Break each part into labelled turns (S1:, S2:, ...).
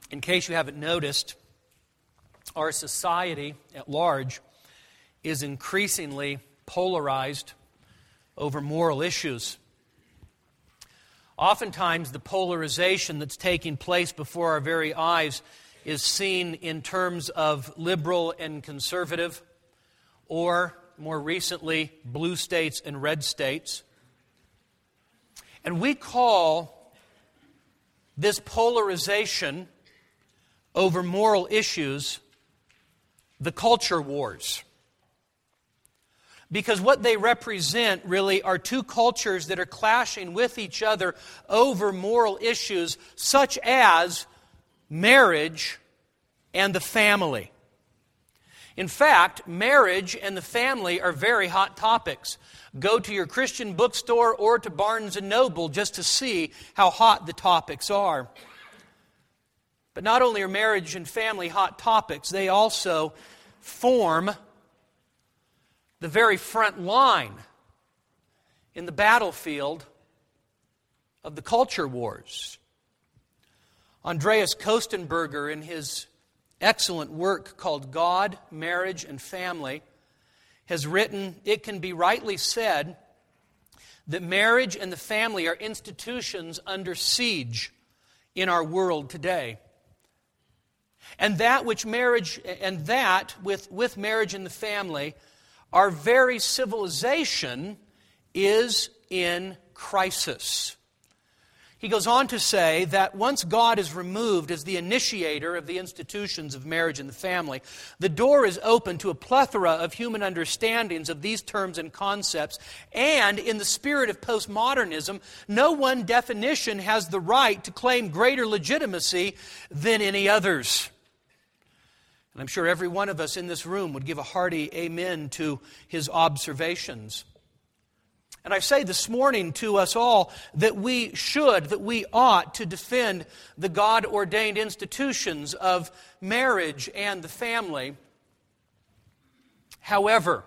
S1: In case you haven't noticed, our society at large is increasingly polarized over moral issues. Oftentimes, the polarization that's taking place before our very eyes is seen in terms of liberal and conservative, or more recently, blue states and red states. And we call this polarization over moral issues the culture wars. Because what they represent really are two cultures that are clashing with each other over moral issues such as marriage and the family. In fact, marriage and the family are very hot topics. Go to your Christian bookstore or to Barnes & Noble just to see how hot the topics are. But not only are marriage and family hot topics, they also form the very front line in the battlefield of the culture wars. Andreas Kostenberger, in his excellent work called God, Marriage, and Family, has written, "It can be rightly said that marriage and the family are institutions under siege in our world today. And that with marriage and the family, our very civilization is in crisis." He goes on to say that once God is removed as the initiator of the institutions of marriage and the family, the door is open to a plethora of human understandings of these terms and concepts, and in the spirit of postmodernism, no one definition has the right to claim greater legitimacy than any others. And I'm sure every one of us in this room would give a hearty amen to his observations. And I say this morning to us all that we ought to defend the God-ordained institutions of marriage and the family. However,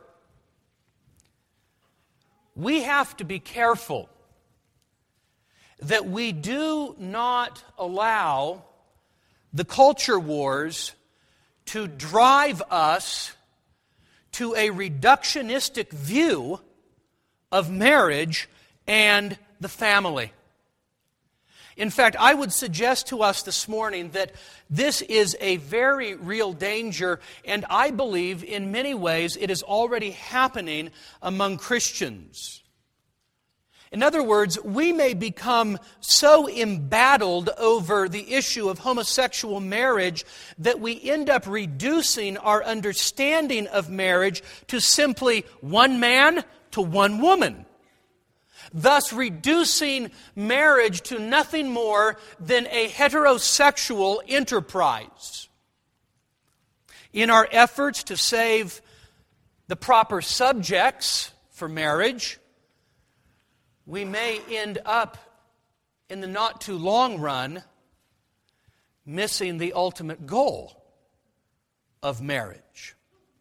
S1: we have to be careful that we do not allow the culture wars to drive us to a reductionistic view of marriage and the family. In fact, I would suggest to us this morning that this is a very real danger, and I believe in many ways it is already happening among Christians. In other words, we may become so embattled over the issue of homosexual marriage that we end up reducing our understanding of marriage to simply one man to one woman, thus reducing marriage to nothing more than a heterosexual enterprise. In our efforts to save the proper subjects for marriage, we may end up, in the not too long run, missing the ultimate goal of marriage.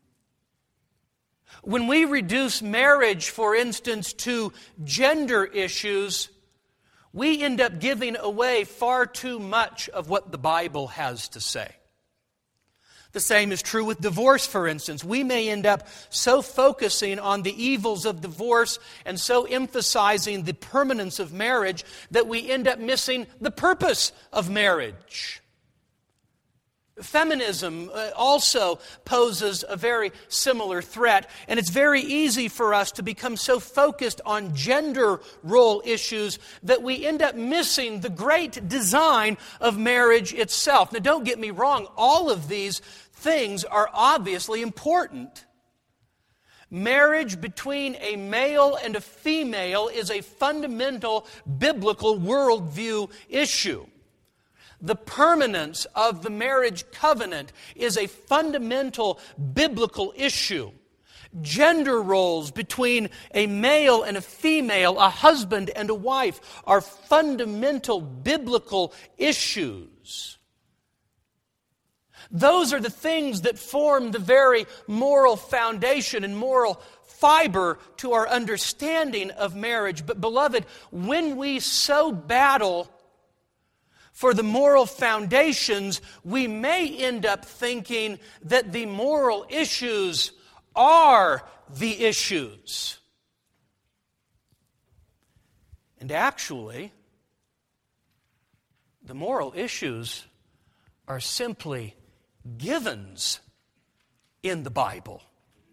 S1: When we reduce marriage, for instance, to gender issues, we end up giving away far too much of what the Bible has to say. The same is true with divorce, for instance. We may end up so focusing on the evils of divorce and so emphasizing the permanence of marriage that we end up missing the purpose of marriage. Feminism also poses a very similar threat, and it's very easy for us to become so focused on gender role issues that we end up missing the great design of marriage itself. Now, don't get me wrong, all of these things are obviously important. Marriage between a male and a female is a fundamental biblical worldview issue. The permanence of the marriage covenant is a fundamental biblical issue. Gender roles between a male and a female, a husband and a wife, are fundamental biblical issues. Those are the things that form the very moral foundation and moral fiber to our understanding of marriage. But beloved, when we so battle for the moral foundations, we may end up thinking that the moral issues are the issues. And actually, the moral issues are simply givens in the Bible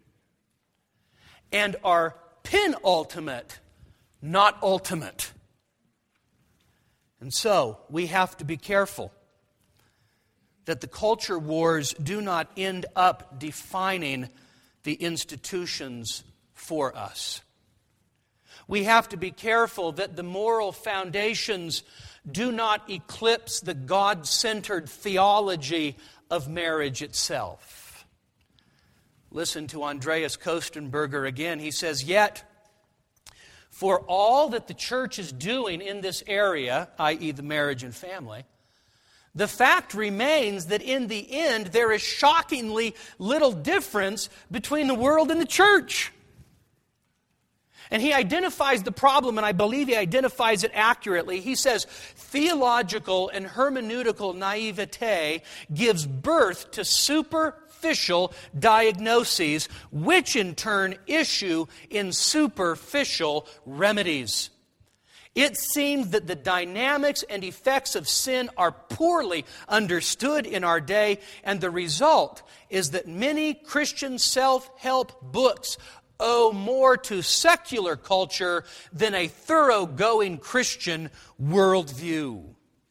S1: and are penultimate, not ultimate. And so, we have to be careful that the culture wars do not end up defining the institutions for us. We have to be careful that the moral foundations do not eclipse the God-centered theology of marriage itself. Listen to Andreas Kostenberger again. He says, "Yet, for all that the church is doing in this area, i.e. the marriage and family, the fact remains that in the end there is shockingly little difference between the world and the church." And he identifies the problem, and I believe he identifies it accurately. He says, theological and hermeneutical naivete gives birth to superficial diagnoses, which in turn issue in superficial remedies. It seems that the dynamics and effects of sin are poorly understood in our day, and the result is that many Christian self-help books owe more to secular culture than a thoroughgoing Christian worldview.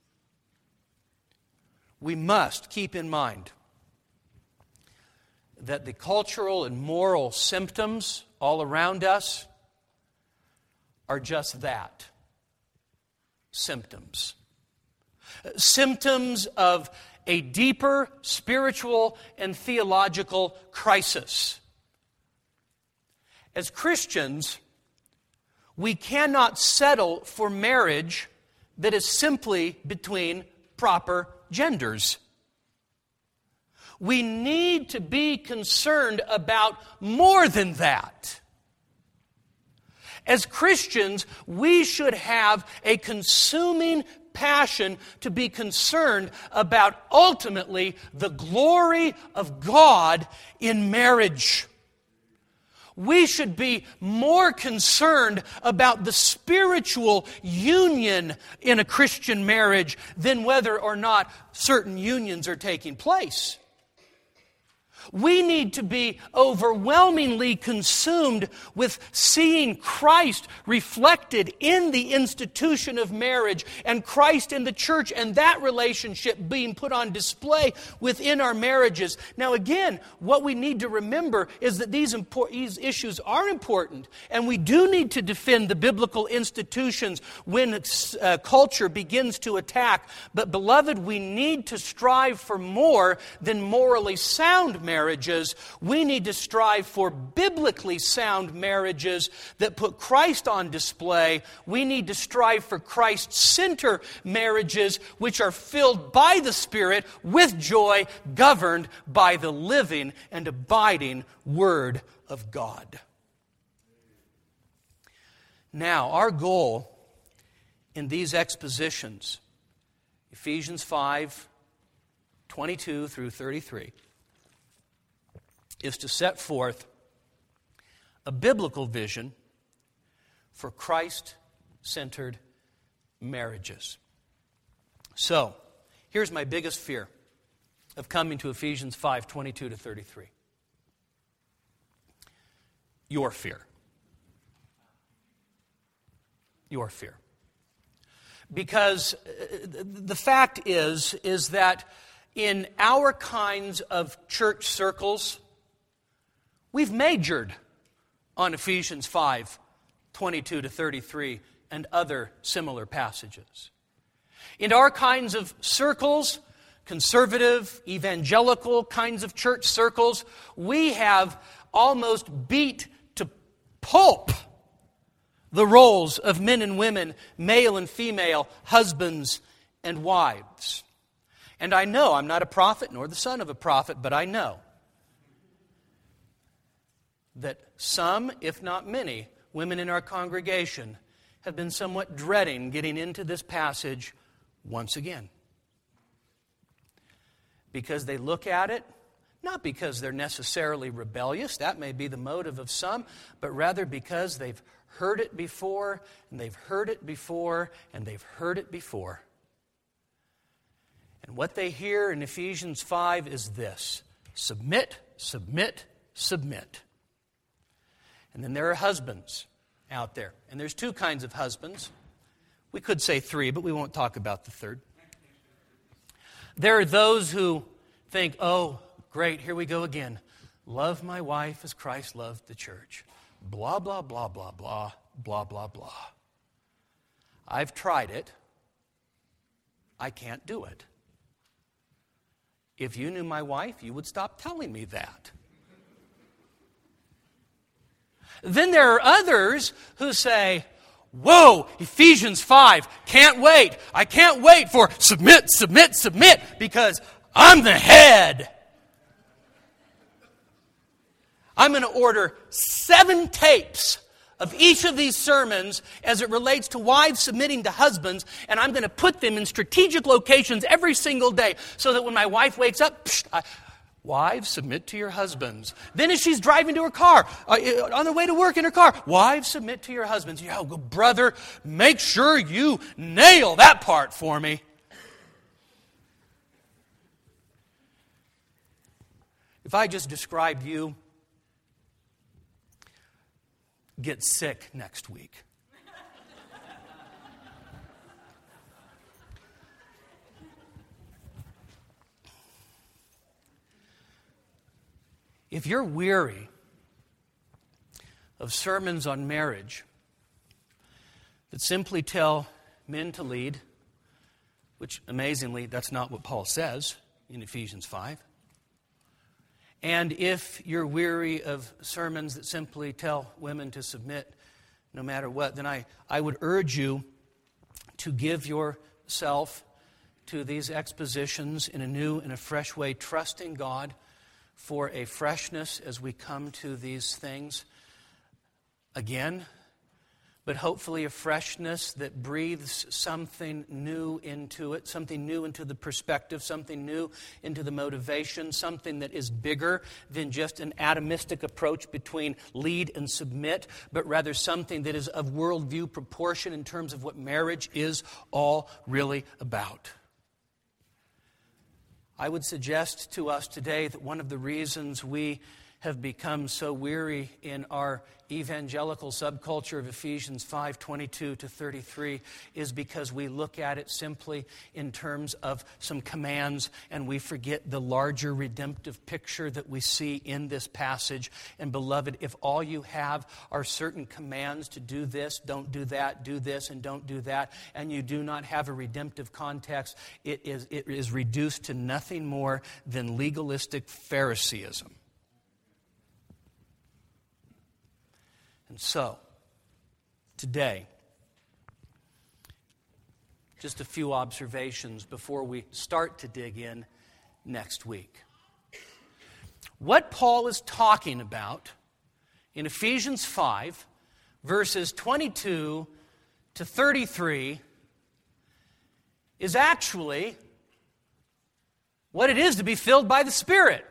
S1: We must keep in mind that the cultural and moral symptoms all around us are just that, symptoms. Symptoms of a deeper spiritual and theological crisis. As Christians, we cannot settle for marriage that is simply between proper genders. We need to be concerned about more than that. As Christians, we should have a consuming passion to be concerned about ultimately the glory of God in marriage. We should be more concerned about the spiritual union in a Christian marriage than whether or not certain unions are taking place. We need to be overwhelmingly consumed with seeing Christ reflected in the institution of marriage and Christ in the church and that relationship being put on display within our marriages. Now again, what we need to remember is that these issues are important, and we do need to defend the biblical institutions when culture begins to attack. But beloved, we need to strive for more than morally sound marriages. We need to strive for biblically sound marriages that put Christ on display. We need to strive for Christ-centered marriages which are filled by the Spirit with joy, governed by the living and abiding Word of God. Now, our goal in these expositions, Ephesians 5:22 through 33, is to set forth a biblical vision for Christ-centered marriages. So, here's my biggest fear of coming to Ephesians 5:22 to 33. Your fear. Your fear. Because the fact is that in our kinds of church circles, we've majored on Ephesians 5:22 to 33 and other similar passages. In our kinds of circles, conservative, evangelical kinds of church circles, we have almost beat to pulp the roles of men and women, male and female, husbands and wives. And I know, I'm not a prophet nor the son of a prophet, but I know that some, if not many, women in our congregation have been somewhat dreading getting into this passage once again. because they look at it, not because they're necessarily rebellious, that may be the motive of some, but rather because they've heard it before, and they've heard it before, and they've heard it before. And what they hear in Ephesians 5 is this: submit, submit, submit. And then there are husbands out there. And there's two kinds of husbands. We could say three, but we won't talk about the third. There are those who think, oh, great, here we go again. Love my wife as Christ loved the church. Blah, blah, blah, blah, blah, blah, blah, blah. I've tried it. I can't do it. If you knew my wife, you would stop telling me that. Then there are others who say, whoa, Ephesians 5, can't wait. I can't wait for submit, submit, submit, because I'm the head. I'm going to order 7 tapes of each of these sermons as it relates to wives submitting to husbands, and I'm going to put them in strategic locations every single day so that when my wife wakes up, wives, submit to your husbands. Then as she's driving to her car, on the way to work in her car, wives, submit to your husbands. Yeah, brother, make sure you nail that part for me. If I just described you, get sick next week. If you're weary of sermons on marriage that simply tell men to lead, which amazingly, that's not what Paul says in Ephesians 5. And if you're weary of sermons that simply tell women to submit no matter what, then I would urge you to give yourself to these expositions in a new and a fresh way, trusting God for a freshness as we come to these things again, but hopefully a freshness that breathes something new into it, something new into the perspective, something new into the motivation, something that is bigger than just an atomistic approach between lead and submit, but rather something that is of worldview proportion in terms of what marriage is all really about. I would suggest to us today that one of the reasons we have become so weary in our evangelical subculture of Ephesians 5:22-33 is because we look at it simply in terms of some commands and we forget the larger redemptive picture that we see in this passage. And beloved, if all you have are certain commands to do this, don't do that, do this, and don't do that, and you do not have a redemptive context, it is reduced to nothing more than legalistic Phariseeism. And so, today, just a few observations before we start to dig in next week. What Paul is talking about in Ephesians 5, verses 22 to 33, is actually what it is to be filled by the Spirit.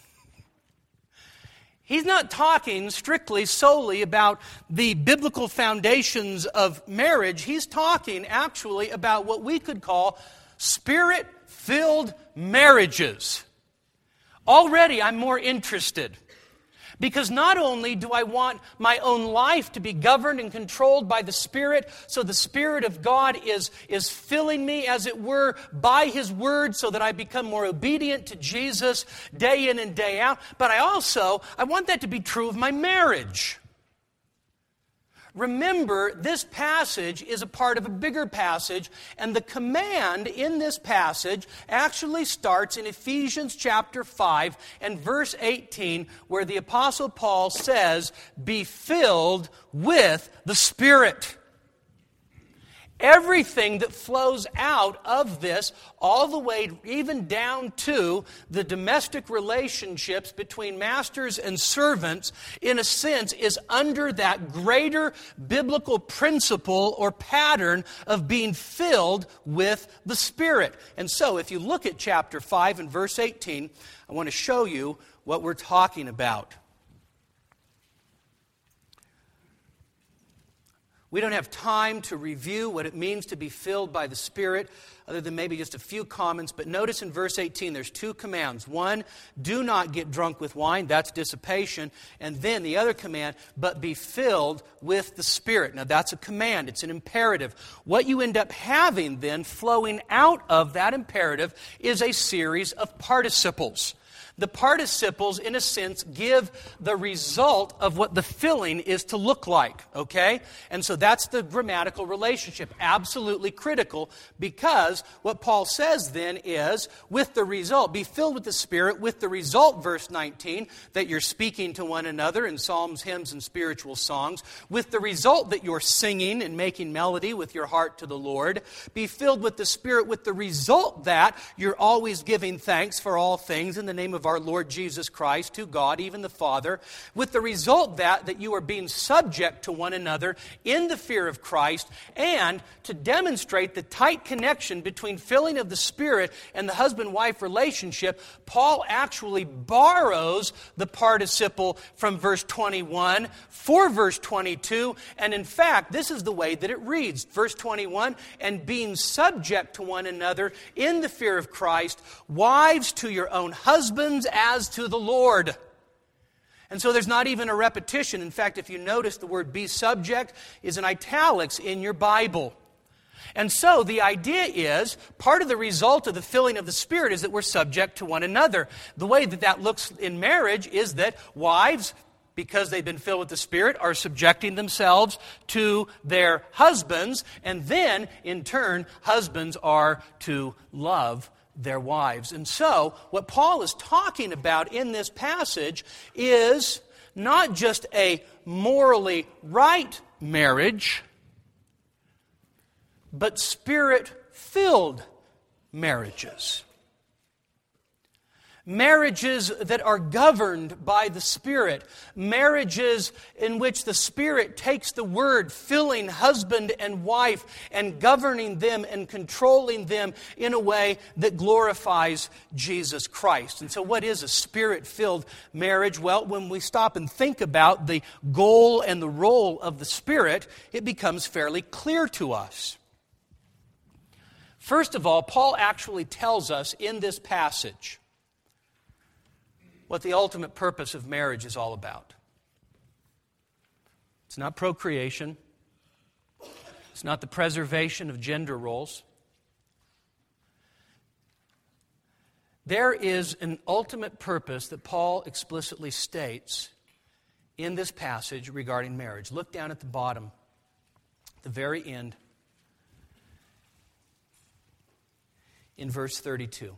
S1: He's not talking strictly solely about the biblical foundations of marriage. He's talking actually about what we could call Spirit-filled marriages. Already I'm more interested. Because not only do I want my own life to be governed and controlled by the Spirit, so the Spirit of God is filling me, as it were, by His Word, so that I become more obedient to Jesus day in and day out, but I want that to be true of my marriage. Remember, this passage is a part of a bigger passage, and the command in this passage actually starts in Ephesians chapter 5 and verse 18, where the Apostle Paul says, "Be filled with the Spirit." everything that flows out of this, all the way even down to the domestic relationships between masters and servants, in a sense, is under that greater biblical principle or pattern of being filled with the Spirit. And so, if you look at chapter 5 and verse 18, I want to show you what we're talking about. We don't have time to review what it means to be filled by the Spirit, other than maybe just a few comments. But notice in verse 18, there's two commands. One, do not get drunk with wine. That's dissipation. And then the other command, but be filled with the Spirit. Now that's a command. It's an imperative. What you end up having then, flowing out of that imperative, is a series of participles. The participles, in a sense, give the result of what the filling is to look like, okay? And so that's the grammatical relationship, absolutely critical, because what Paul says then is, with the result, be filled with the Spirit, with the result, verse 19, that you're speaking to one another in psalms, hymns, and spiritual songs, with the result that you're singing and making melody with your heart to the Lord. Be filled with the Spirit, with the result that you're always giving thanks for all things in the name of our Lord Jesus Christ to God, even the Father, with the result that you are being subject to one another in the fear of Christ, and to demonstrate the tight connection between filling of the Spirit and the husband-wife relationship, Paul actually borrows the participle from verse 21 for verse 22, and in fact, this is the way that it reads. Verse 21, and being subject to one another in the fear of Christ, wives to your own husbands as to the Lord. And so there's not even a repetition. In fact, if you notice, the word be subject is in italics in your Bible. And so the idea is, part of the result of the filling of the Spirit is that we're subject to one another. The way that looks in marriage is that wives, because they've been filled with the Spirit, are subjecting themselves to their husbands, and then, in turn, husbands are to love their wives. And so, what Paul is talking about in this passage is not just a morally right marriage, but Spirit-filled marriages. Marriages that are governed by the Spirit. Marriages in which the Spirit takes the word, filling husband and wife, and governing them and controlling them in a way that glorifies Jesus Christ. And so what is a Spirit-filled marriage? Well, when we stop and think about the goal and the role of the Spirit, it becomes fairly clear to us. First of all, Paul actually tells us in this passage what the ultimate purpose of marriage is all about. It's not procreation. It's not the preservation of gender roles. There is an ultimate purpose that Paul explicitly states in this passage regarding marriage. Look down at the bottom, the very end, in verse 32.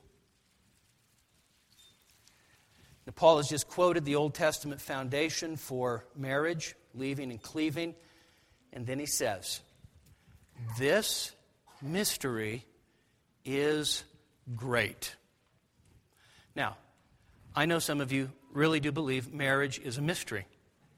S1: Now, Paul has just quoted the Old Testament foundation for marriage, leaving and cleaving, and then he says, this mystery is great. Now, I know some of you really do believe marriage is a mystery.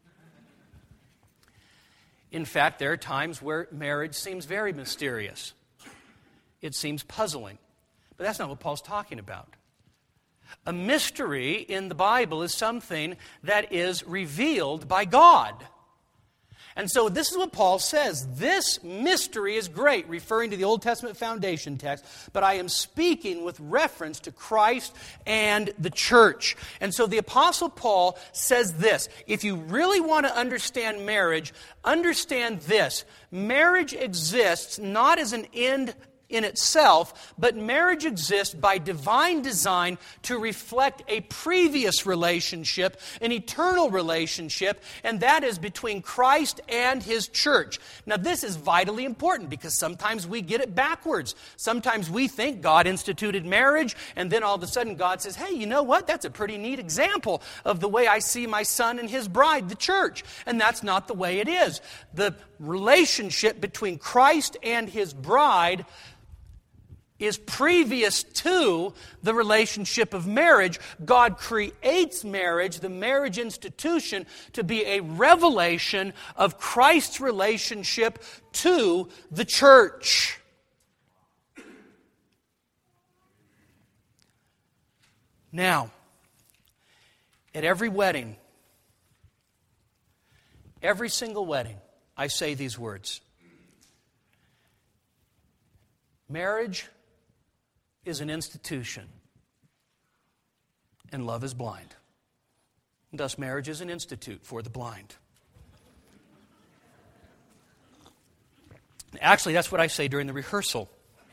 S1: In fact, there are times where marriage seems very mysterious. It seems puzzling. But that's not what Paul's talking about. A mystery in the Bible is something that is revealed by God. And so this is what Paul says. This mystery is great, referring to the Old Testament foundation text, but I am speaking with reference to Christ and the church. And so the Apostle Paul says this: if you really want to understand marriage, understand this. Marriage exists not as an end in itself, but marriage exists by divine design to reflect a previous relationship, an eternal relationship, and that is between Christ and His church. Now, this is vitally important because sometimes we get it backwards. Sometimes we think God instituted marriage, and then all of a sudden God says, hey, you know what? That's a pretty neat example of the way I see my son and his bride, the church. And that's not the way it is. The relationship between Christ and His bride is previous to the relationship of marriage. God creates marriage, the marriage institution, to be a revelation of Christ's relationship to the church. Now, at every wedding, every single wedding, I say these words. Marriage is an institution, and love is blind. And thus, marriage is an institute for the blind. Actually, that's what I say during the rehearsal.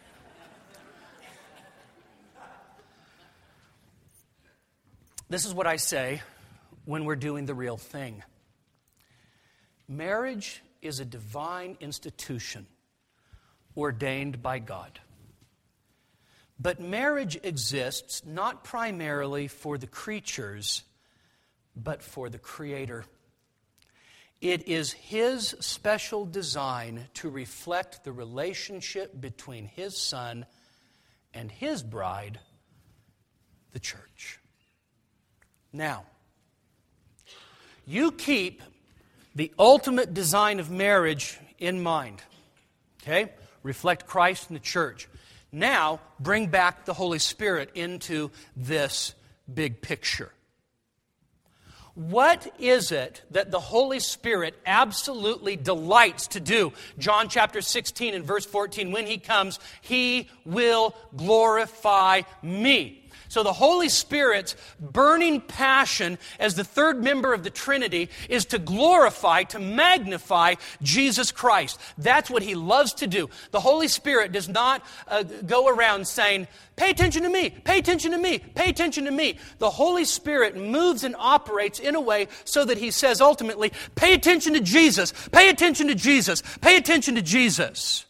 S1: This is what I say when we're doing the real thing. Marriage is a divine institution ordained by God. But marriage exists not primarily for the creatures, but for the Creator. It is His special design to reflect the relationship between His Son and His bride, the church. Now, you keep the ultimate design of marriage in mind. Okay? Reflect Christ and the church. Now, bring back the Holy Spirit into this big picture. What is it that the Holy Spirit absolutely delights to do? John chapter 16 and verse 14, when He comes, He will glorify me. So the Holy Spirit's burning passion as the third member of the Trinity is to glorify, to magnify Jesus Christ. That's what He loves to do. The Holy Spirit does not go around saying, pay attention to me, pay attention to me, pay attention to me. The Holy Spirit moves and operates in a way so that He says ultimately, pay attention to Jesus, pay attention to Jesus, pay attention to Jesus.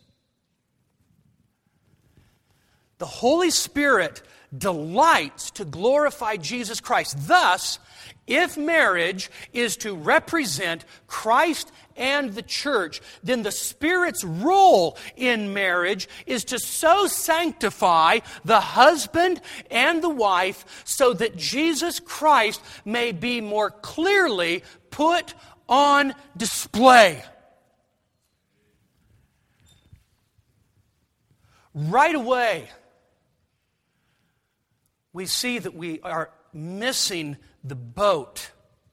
S1: The Holy Spirit delights to glorify Jesus Christ. Thus, if marriage is to represent Christ and the church, then the Spirit's role in marriage is to so sanctify the husband and the wife so that Jesus Christ may be more clearly put on display. Right away, we see that we are missing the boat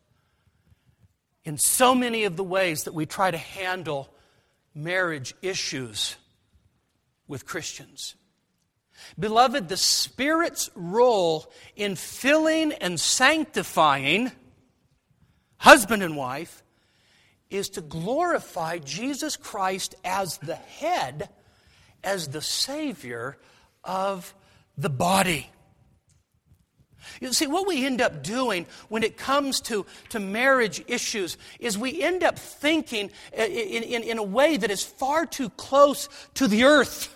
S1: in so many of the ways that we try to handle marriage issues with Christians. Beloved, the Spirit's role in filling and sanctifying husband and wife is to glorify Jesus Christ as the head, as the Savior of the body. You see, what we end up doing when it comes to marriage issues is we end up thinking in a way that is far too close to the earth.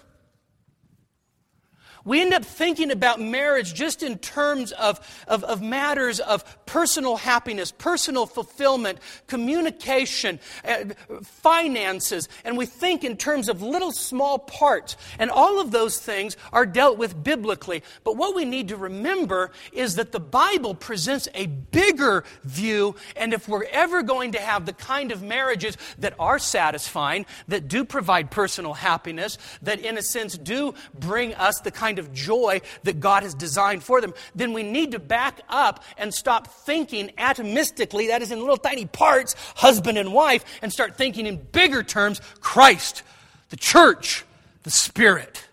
S1: We end up thinking about marriage just in terms of matters of personal happiness, personal fulfillment, communication, finances, and we think in terms of little small parts. And all of those things are dealt with biblically. But what we need to remember is that the Bible presents a bigger view, and if we're ever going to have the kind of marriages that are satisfying, that do provide personal happiness, that in a sense do bring us the kind of joy that God has designed for them, then we need to back up and stop thinking atomistically, that is in little tiny parts, husband and wife, and start thinking in bigger terms, Christ, the church, the Spirit.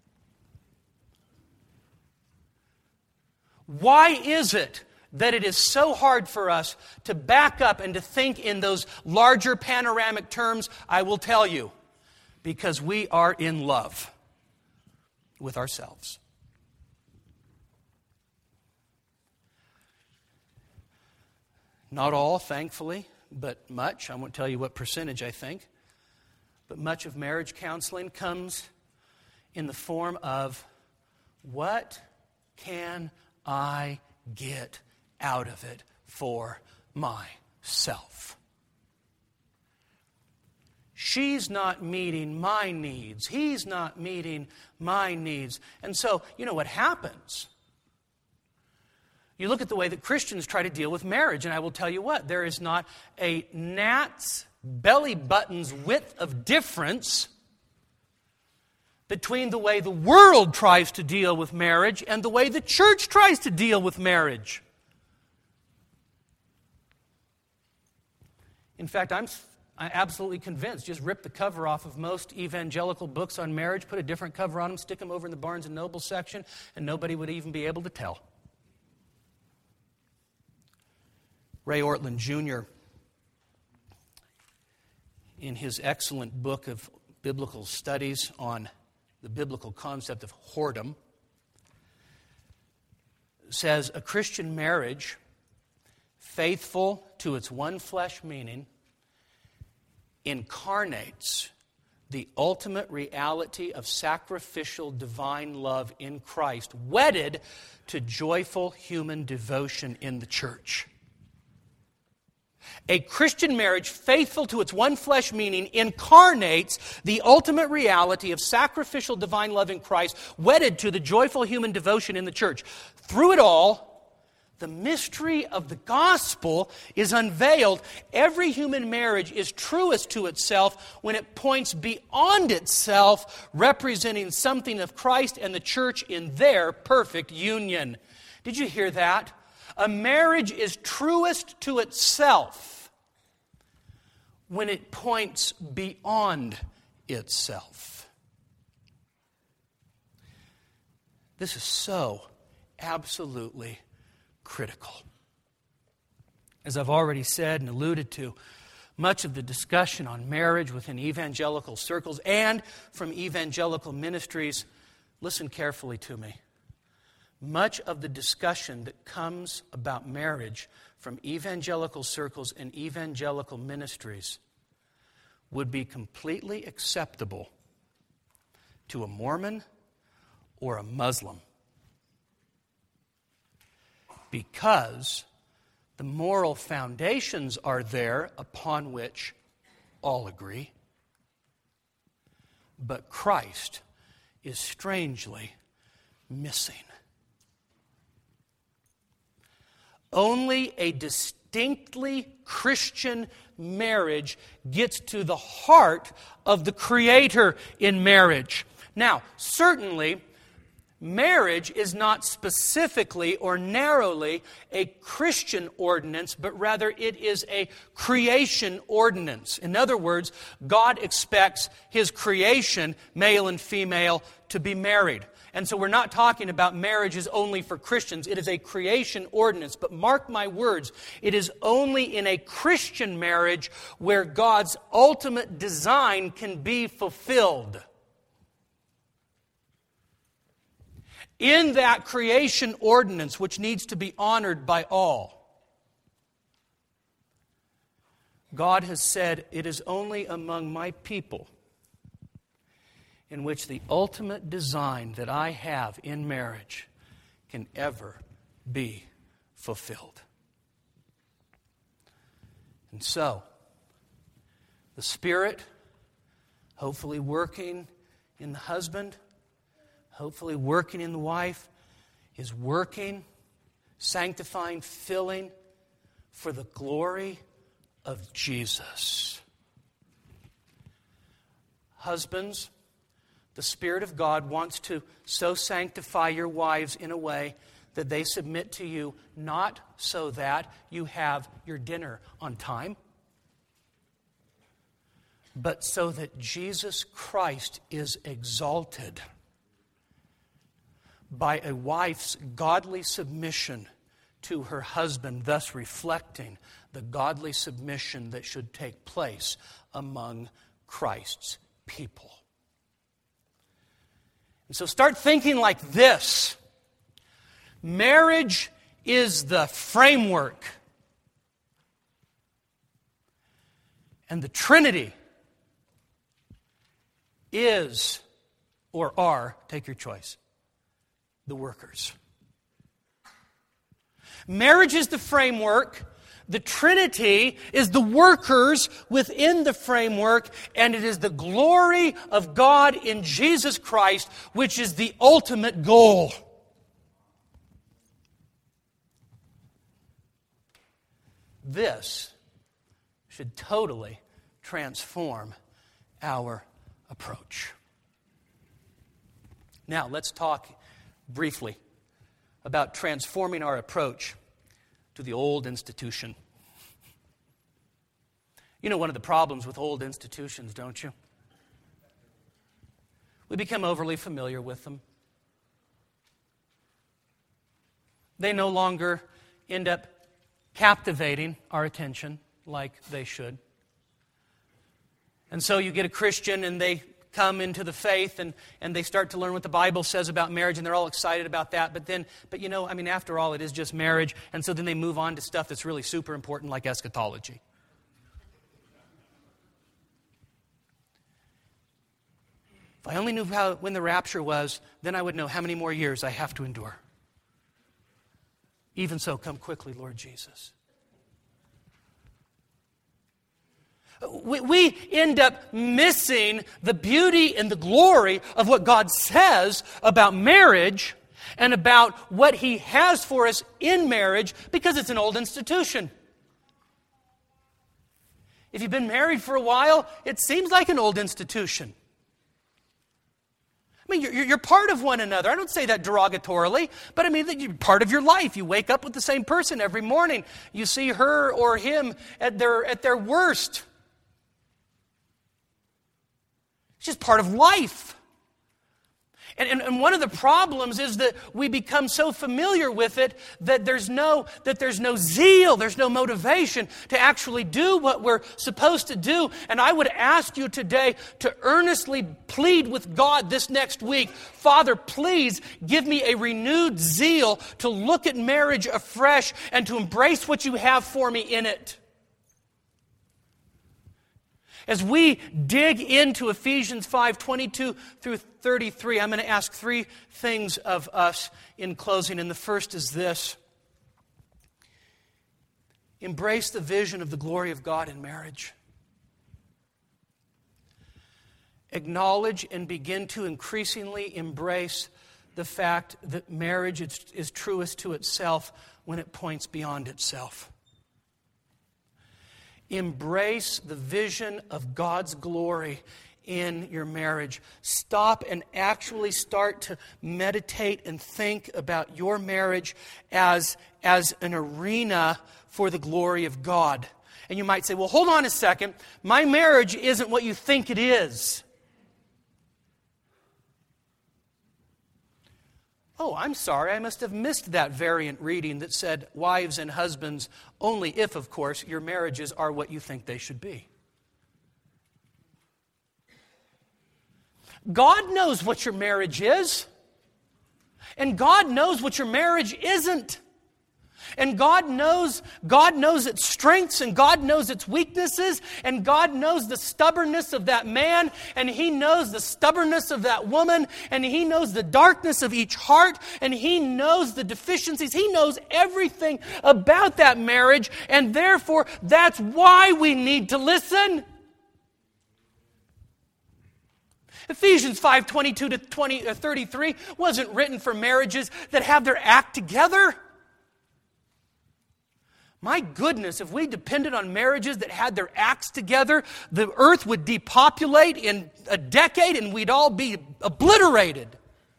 S1: Why is it that it is so hard for us to back up and to think in those larger panoramic terms? I will tell you, because we are in love. with ourselves. Not all, thankfully, but much. I won't tell you what percentage I think. But much of marriage counseling comes in the form of, what can I get out of it for myself? She's not meeting my needs. He's not meeting my needs. And so, you know what happens? You look at the way that Christians try to deal with marriage, and I will tell you what, there is not a gnat's belly button's width of difference between the way the world tries to deal with marriage and the way the church tries to deal with marriage. In fact, I'm absolutely convinced, just rip the cover off of most evangelical books on marriage, put a different cover on them, stick them over in the Barnes & Noble section, and nobody would even be able to tell. Ray Ortlund Jr., in his excellent book of biblical studies on the biblical concept of whoredom, says a Christian marriage, faithful to its one flesh meaning, incarnates the ultimate reality of sacrificial divine love in Christ, wedded to joyful human devotion in the church. A Christian marriage, faithful to its one flesh meaning, incarnates the ultimate reality of sacrificial divine love in Christ, wedded to the joyful human devotion in the church. Through it all, the mystery of the gospel is unveiled. Every human marriage is truest to itself when it points beyond itself, representing something of Christ and the church in their perfect union. Did you hear that? A marriage is truest to itself when it points beyond itself. This is so absolutely critical. As I've already said and alluded to, much of the discussion on marriage within evangelical circles and from evangelical ministries, listen carefully to me. Much of the discussion that comes about marriage from evangelical circles and evangelical ministries would be completely acceptable to a Mormon or a Muslim, because the moral foundations are there upon which all agree, but Christ is strangely missing. Only a distinctly Christian marriage gets to the heart of the Creator in marriage. Now, certainly, marriage is not specifically or narrowly a Christian ordinance, but rather it is a creation ordinance. In other words, God expects His creation, male and female, to be married. And so we're not talking about marriages only for Christians. It is a creation ordinance. But mark my words, it is only in a Christian marriage where God's ultimate design can be fulfilled. In that creation ordinance, which needs to be honored by all, God has said, it is only among my people in which the ultimate design that I have in marriage can ever be fulfilled. And so, the Spirit, hopefully working in the husband, hopefully working in the wife, is working, sanctifying, filling for the glory of Jesus. Husbands, the Spirit of God wants to so sanctify your wives in a way that they submit to you, not so that you have your dinner on time, but so that Jesus Christ is exalted by a wife's godly submission to her husband, thus reflecting the godly submission that should take place among Christ's people. And so start thinking like this. Marriage is the framework. And the Trinity is, or are, take your choice, the workers. Marriage is the framework. The Trinity is the workers within the framework, and it is the glory of God in Jesus Christ, which is the ultimate goal. This should totally transform our approach. Now, let's talk briefly about transforming our approach to the old institution. You know one of the problems with old institutions, don't you? We become overly familiar with them. They no longer end up captivating our attention like they should. And so you get a Christian and they come into the faith and they start to learn what the Bible says about marriage, and they're all excited about that. But after all, it is just marriage. And so then they move on to stuff that's really super important like eschatology. If I only knew when the rapture was, then I would know how many more years I have to endure. Even so, come quickly, Lord Jesus. We end up missing the beauty and the glory of what God says about marriage and about what He has for us in marriage because it's an old institution. If you've been married for a while, it seems like an old institution. I mean, you're part of one another. I don't say that derogatorily, but I mean that you're part of your life. You wake up with the same person every morning. You see her or him at their worst. It's just part of life. And one of the problems is that we become so familiar with it that there's no zeal, there's no motivation to actually do what we're supposed to do. And I would ask you today to earnestly plead with God this next week, Father, please give me a renewed zeal to look at marriage afresh and to embrace what you have for me in it. As we dig into Ephesians 5:22 through 33, I'm going to ask three things of us in closing. And the first is this. Embrace the vision of the glory of God in marriage. Acknowledge and begin to increasingly embrace the fact that marriage is truest to itself when it points beyond itself. Embrace the vision of God's glory in your marriage. Stop and actually start to meditate and think about your marriage as an arena for the glory of God. And you might say, well, hold on a second. My marriage isn't what you think it is. Oh, I'm sorry, I must have missed that variant reading that said, wives and husbands, only if, of course, your marriages are what you think they should be. God knows what your marriage is. And God knows what your marriage isn't. And God knows its strengths, and God knows its weaknesses, and God knows the stubbornness of that man, and He knows the stubbornness of that woman, and He knows the darkness of each heart, and He knows the deficiencies. He knows everything about that marriage, and therefore that's why we need to listen. Ephesians 5:22 to 33 wasn't written for marriages that have their act together. My goodness, if we depended on marriages that had their acts together, the earth would depopulate in a decade and we'd all be obliterated.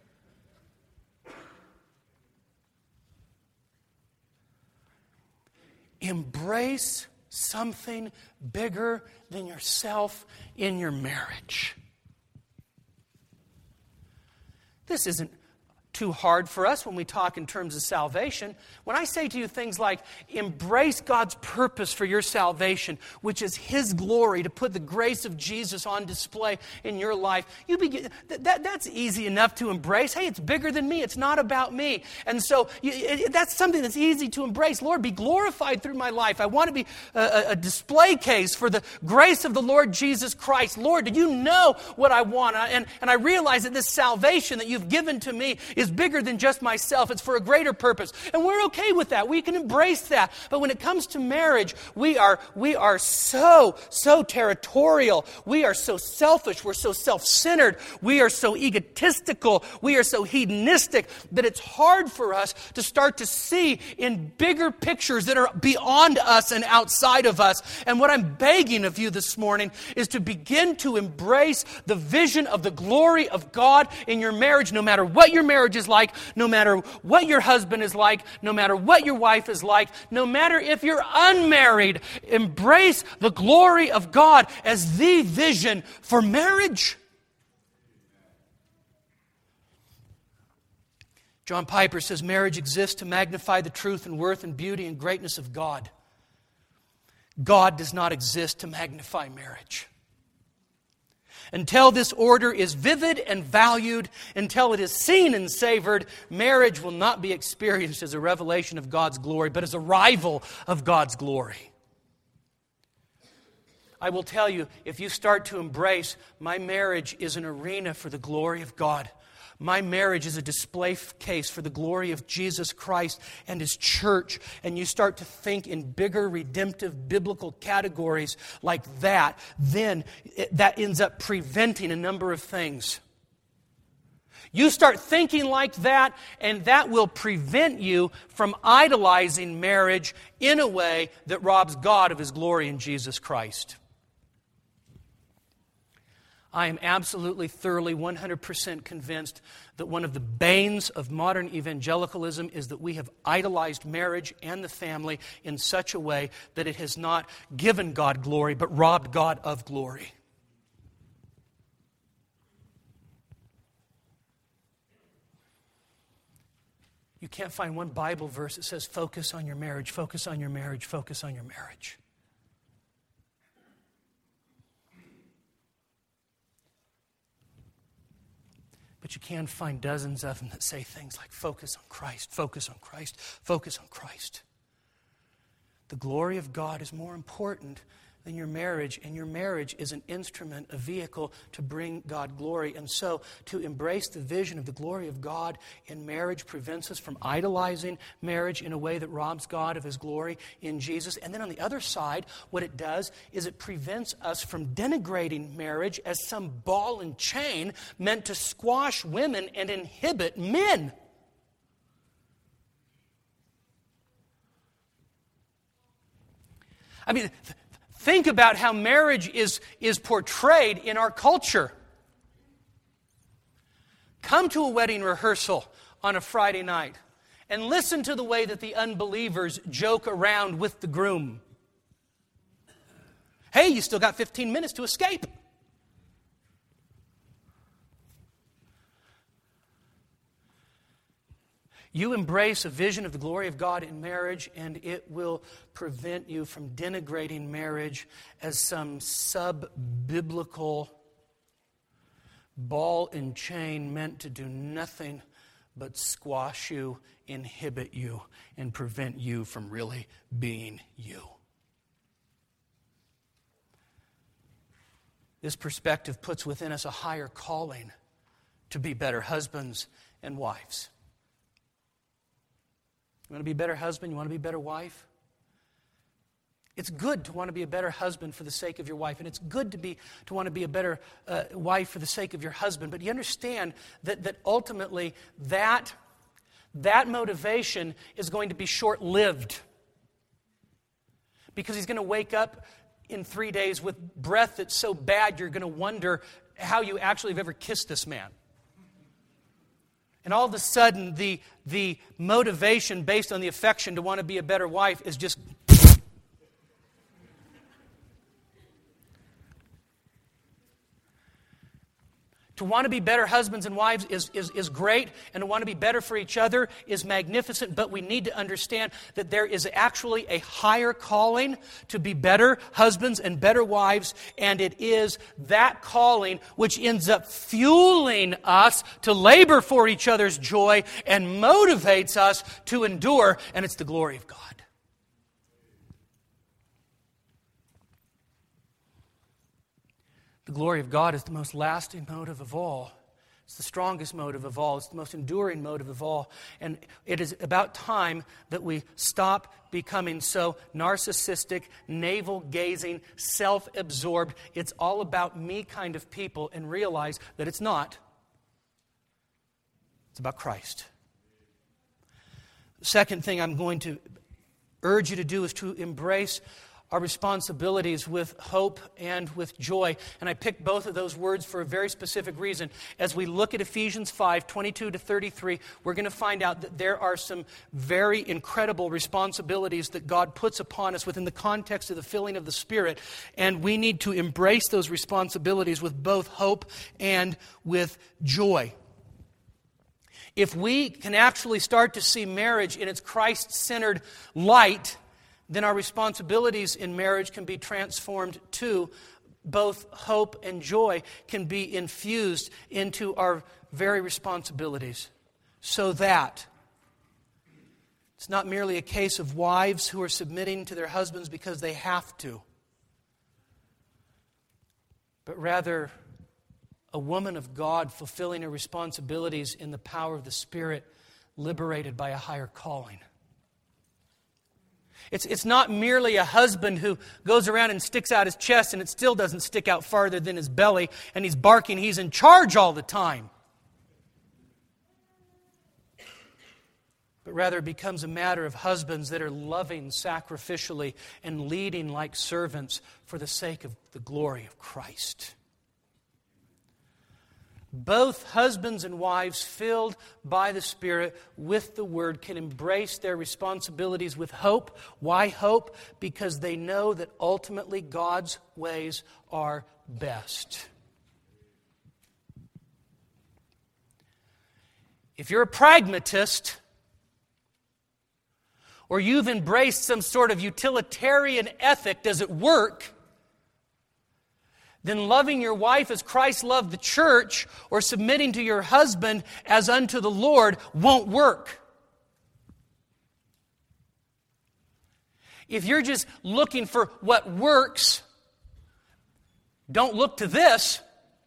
S1: Embrace something bigger than yourself in your marriage. This isn't too hard for us when we talk in terms of salvation. When I say to you things like, embrace God's purpose for your salvation, which is His glory, to put the grace of Jesus on display in your life, that's easy enough to embrace. Hey, it's bigger than me. It's not about me. And so that's something that's easy to embrace. Lord, be glorified through my life. I want to be a display case for the grace of the Lord Jesus Christ. Lord, do you know what I want? And I realize that this salvation that you've given to me is bigger than just myself. It's for a greater purpose. And we're okay with that. We can embrace that. But when it comes to marriage, we are so territorial. We are so selfish. We're so self-centered. We are so egotistical. We are so hedonistic that it's hard for us to start to see in bigger pictures that are beyond us and outside of us. And what I'm begging of you this morning is to begin to embrace the vision of the glory of God in your marriage, no matter what your marriage is like, no matter what your husband is like, no matter what your wife is like, no matter if you're unmarried. Embrace the glory of God as the vision for marriage. John Piper says marriage exists to magnify the truth and worth and beauty and greatness of God. God does not exist to magnify marriage. Until this order is vivid and valued, until it is seen and savored, marriage will not be experienced as a revelation of God's glory, but as a rival of God's glory. I will tell you, if you start to embrace, my marriage is an arena for the glory of God. My marriage is a display case for the glory of Jesus Christ and His church. And you start to think in bigger, redemptive, biblical categories like that, then that ends up preventing a number of things. You start thinking like that, and that will prevent you from idolizing marriage in a way that robs God of His glory in Jesus Christ. I am absolutely, thoroughly, 100% convinced that one of the banes of modern evangelicalism is that we have idolized marriage and the family in such a way that it has not given God glory, but robbed God of glory. You can't find one Bible verse that says, focus on your marriage, focus on your marriage, focus on your marriage. But you can find dozens of them that say things like, focus on Christ, focus on Christ, focus on Christ. The glory of God is more important than your marriage, and your marriage is an instrument, a vehicle to bring God glory. And so to embrace the vision of the glory of God in marriage prevents us from idolizing marriage in a way that robs God of His glory in Jesus. And then on the other side, what it does is it prevents us from denigrating marriage as some ball and chain meant to squash women and inhibit men. I mean, think about how marriage is portrayed in our culture. Come to a wedding rehearsal on a Friday night and listen to the way that the unbelievers joke around with the groom. Hey, you still got 15 minutes to escape. You embrace a vision of the glory of God in marriage, and it will prevent you from denigrating marriage as some sub-biblical ball and chain meant to do nothing but squash you, inhibit you, and prevent you from really being you. This perspective puts within us a higher calling to be better husbands and wives. You want to be a better husband? You want to be a better wife? It's good to want to be a better husband for the sake of your wife, and it's good to want to be a better wife for the sake of your husband. But you understand that ultimately that motivation is going to be short-lived, because he's going to wake up in 3 days with breath that's so bad you're going to wonder how you actually have ever kissed this man. And all of a sudden, the motivation based on the affection to want to be a better wife is just... To want to be better husbands and wives is great, and to want to be better for each other is magnificent, but we need to understand that there is actually a higher calling to be better husbands and better wives, and it is that calling which ends up fueling us to labor for each other's joy and motivates us to endure, and it's the glory of God. The glory of God is the most lasting motive of all. It's the strongest motive of all. It's the most enduring motive of all. And it is about time that we stop becoming so narcissistic, navel-gazing, self-absorbed, it's all about me kind of people, and realize that it's not. It's about Christ. The second thing I'm going to urge you to do is to embrace our responsibilities with hope and with joy. And I picked both of those words for a very specific reason. As we look at Ephesians 5:22-33, we're going to find out that there are some very incredible responsibilities that God puts upon us within the context of the filling of the Spirit. And we need to embrace those responsibilities with both hope and with joy. If we can actually start to see marriage in its Christ-centered light, then our responsibilities in marriage can be transformed too. Both hope and joy can be infused into our very responsibilities, so that it's not merely a case of wives who are submitting to their husbands because they have to, but rather a woman of God fulfilling her responsibilities in the power of the Spirit, liberated by a higher calling. It's not merely a husband who goes around and sticks out his chest and it still doesn't stick out farther than his belly and he's barking, he's in charge all the time. But rather it becomes a matter of husbands that are loving sacrificially and leading like servants for the sake of the glory of Christ. Both husbands and wives filled by the Spirit with the Word can embrace their responsibilities with hope. Why hope? Because they know that ultimately God's ways are best. If you're a pragmatist, or you've embraced some sort of utilitarian ethic, does it work? Then loving your wife as Christ loved the church, or submitting to your husband as unto the Lord, won't work. If you're just looking for what works, don't look to this.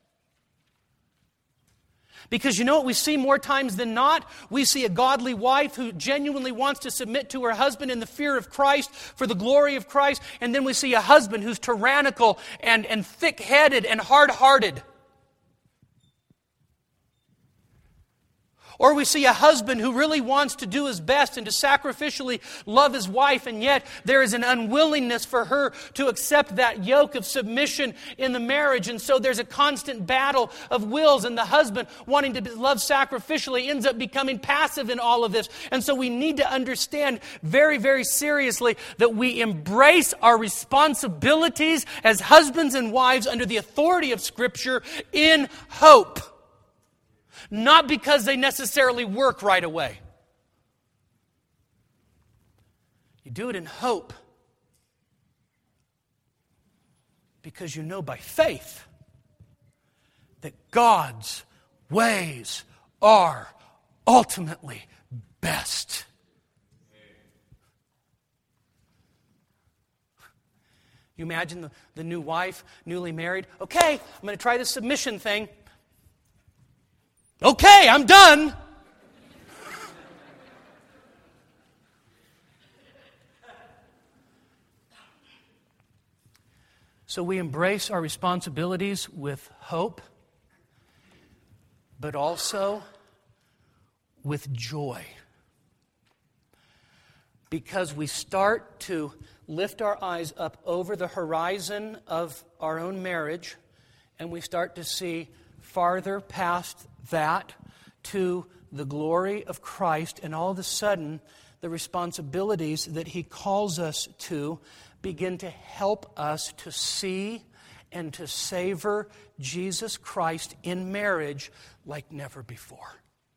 S1: Because you know what we see more times than not? We see a godly wife who genuinely wants to submit to her husband in the fear of Christ, for the glory of Christ. And then we see a husband who's tyrannical and thick-headed and hard-hearted. Or we see a husband who really wants to do his best and to sacrificially love his wife, and yet there is an unwillingness for her to accept that yoke of submission in the marriage. And so there's a constant battle of wills, and the husband wanting to love sacrificially ends up becoming passive in all of this. And so we need to understand very, very seriously that we embrace our responsibilities as husbands and wives under the authority of Scripture in hope. Not because they necessarily work right away. You do it in hope because you know by faith that God's ways are ultimately best. You imagine the new wife, newly married. Okay, I'm going to try this submission thing. Okay, I'm done. So we embrace our responsibilities with hope, but also with joy. Because we start to lift our eyes up over the horizon of our own marriage, and we start to see farther past that to the glory of Christ, and all of a sudden the responsibilities that He calls us to begin to help us to see and to savor Jesus Christ in marriage like never before.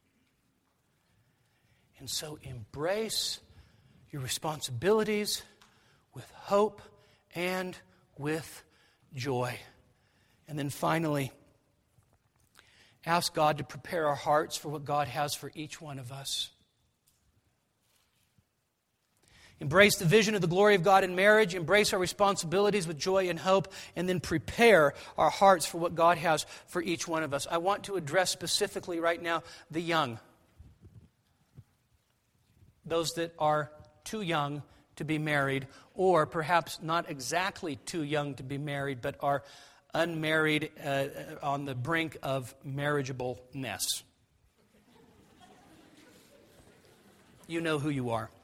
S1: And so embrace your responsibilities with hope and with joy. And then finally, ask God to prepare our hearts for what God has for each one of us. Embrace the vision of the glory of God in marriage. Embrace our responsibilities with joy and hope. And then prepare our hearts for what God has for each one of us. I want to address specifically right now the young. Those that are too young to be married, or perhaps not exactly too young to be married, but are unmarried on the brink of marriageableness. You know who you are.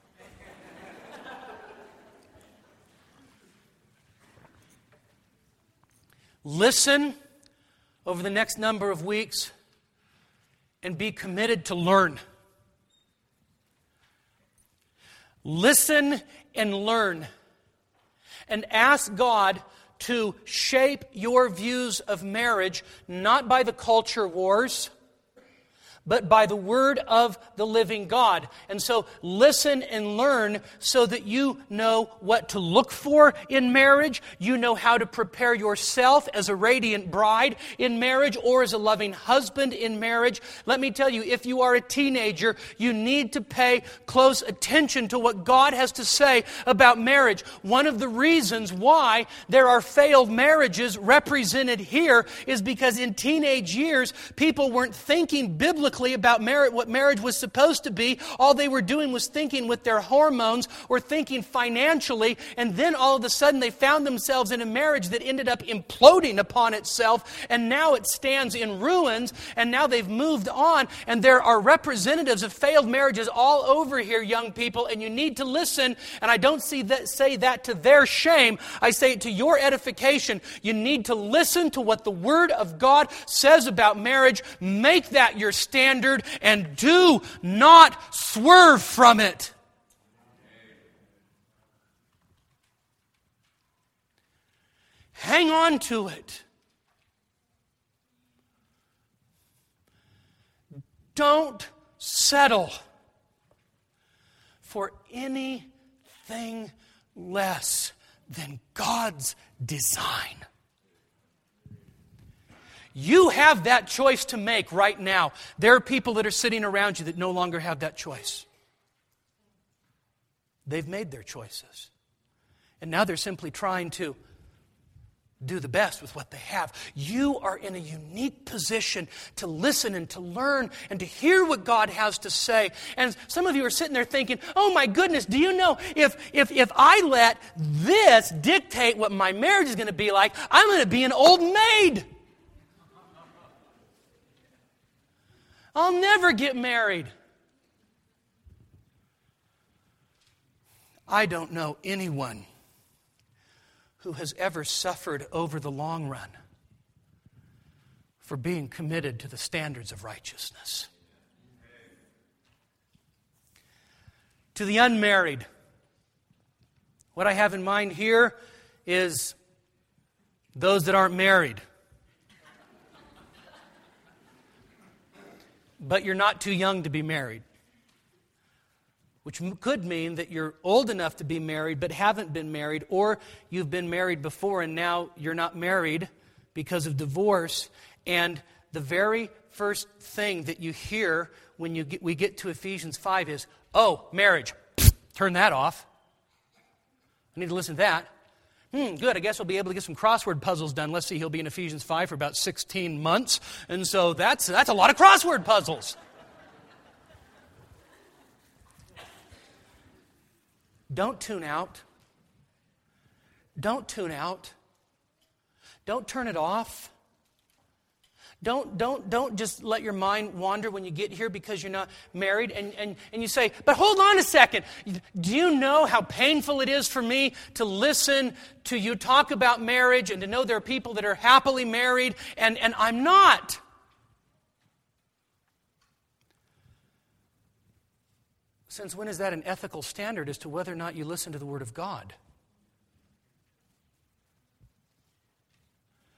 S1: Listen over the next number of weeks and be committed to learn. Listen and learn. And ask God to shape your views of marriage, not by the culture wars, but by the Word of the living God. And so listen and learn so that you know what to look for in marriage. You know how to prepare yourself as a radiant bride in marriage or as a loving husband in marriage. Let me tell you, if you are a teenager, you need to pay close attention to what God has to say about marriage. One of the reasons why there are failed marriages represented here is because in teenage years, people weren't thinking biblically about what marriage was supposed to be. All they were doing was thinking with their hormones or thinking financially, and then all of a sudden they found themselves in a marriage that ended up imploding upon itself, and now it stands in ruins, and now they've moved on, and there are representatives of failed marriages all over here, young people, and you need to listen, and I don't say that to their shame. I say it to your edification. You need to listen to what the Word of God says about marriage. Make that your standard and do not swerve from it. Hang on to it. Don't settle for anything less than God's design. You have that choice to make right now. There are people that are sitting around you that no longer have that choice. They've made their choices. And now they're simply trying to do the best with what they have. You are in a unique position to listen and to learn and to hear what God has to say. And some of you are sitting there thinking, oh my goodness, do you know if I let this dictate what my marriage is going to be like, I'm going to be an old maid. I'll never get married. I don't know anyone who has ever suffered over the long run for being committed to the standards of righteousness. To the unmarried, what I have in mind here is those that aren't married. But you're not too young to be married. Which could mean that you're old enough to be married but haven't been married, or you've been married before and now you're not married because of divorce. And the very first thing that you hear when we get to Ephesians 5 is, oh, marriage. Turn that off. I need to listen to that. Good, I guess we'll be able to get some crossword puzzles done. Let's see, he'll be in Ephesians 5 for about 16 months. And so that's a lot of crossword puzzles. Don't tune out. Don't tune out. Don't turn it off. Don't just let your mind wander when you get here because you're not married and you say, but hold on a second. Do you know how painful it is for me to listen to you talk about marriage and to know there are people that are happily married and I'm not? Since when is that an ethical standard as to whether or not you listen to the Word of God?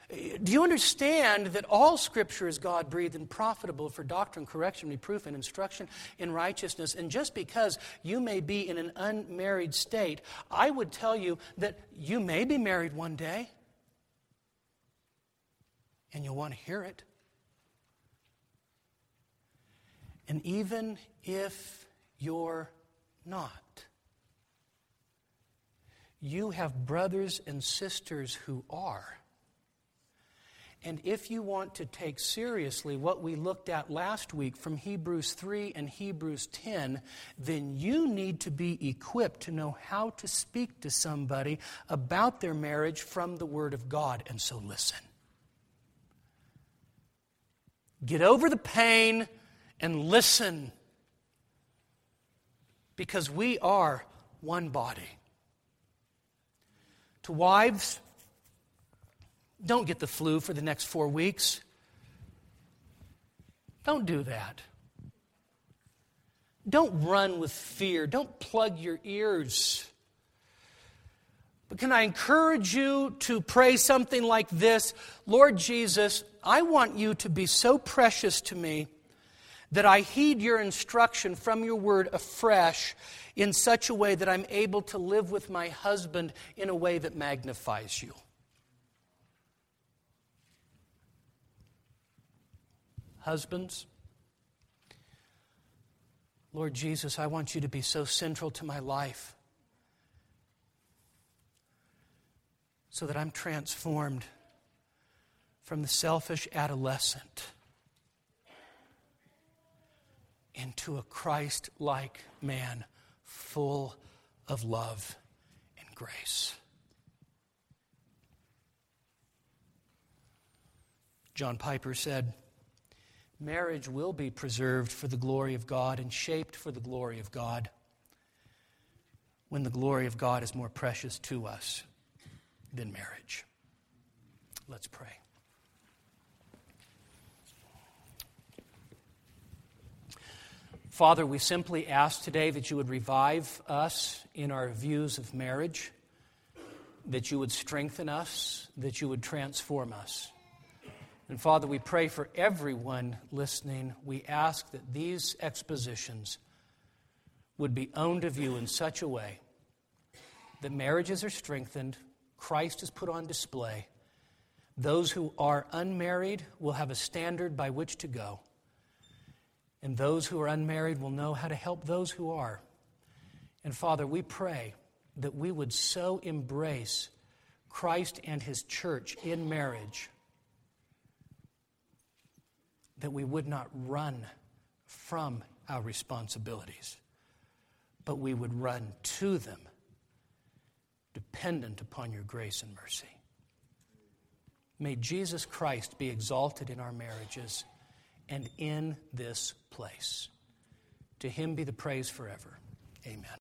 S1: Do you understand that all Scripture is God-breathed and profitable for doctrine, correction, reproof, and instruction in righteousness? And just because you may be in an unmarried state, I would tell you that you may be married one day, and you'll want to hear it. And even if you're not, you have brothers and sisters who are. And if you want to take seriously what we looked at last week from Hebrews 3 and Hebrews 10, then you need to be equipped to know how to speak to somebody about their marriage from the Word of God. And so listen. Get over the pain and listen. Because we are one body. To wives, don't get the flu for the next 4 weeks. Don't do that. Don't run with fear. Don't plug your ears. But can I encourage you to pray something like this? Lord Jesus, I want you to be so precious to me that I heed your instruction from your word afresh in such a way that I'm able to live with my husband in a way that magnifies you. Husbands, Lord Jesus, I want you to be so central to my life so that I'm transformed from the selfish adolescent into a Christ-like man full of love and grace. John Piper said, marriage will be preserved for the glory of God and shaped for the glory of God when the glory of God is more precious to us than marriage. Let's pray. Father, we simply ask today that you would revive us in our views of marriage, that you would strengthen us, that you would transform us. And Father, we pray for everyone listening. We ask that these expositions would be owned of you in such a way that marriages are strengthened, Christ is put on display, those who are unmarried will have a standard by which to go, and those who are unmarried will know how to help those who are. And Father, we pray that we would so embrace Christ and His church in marriage that we would not run from our responsibilities, but we would run to them, dependent upon your grace and mercy. May Jesus Christ be exalted in our marriages and in this place. To Him be the praise forever. Amen.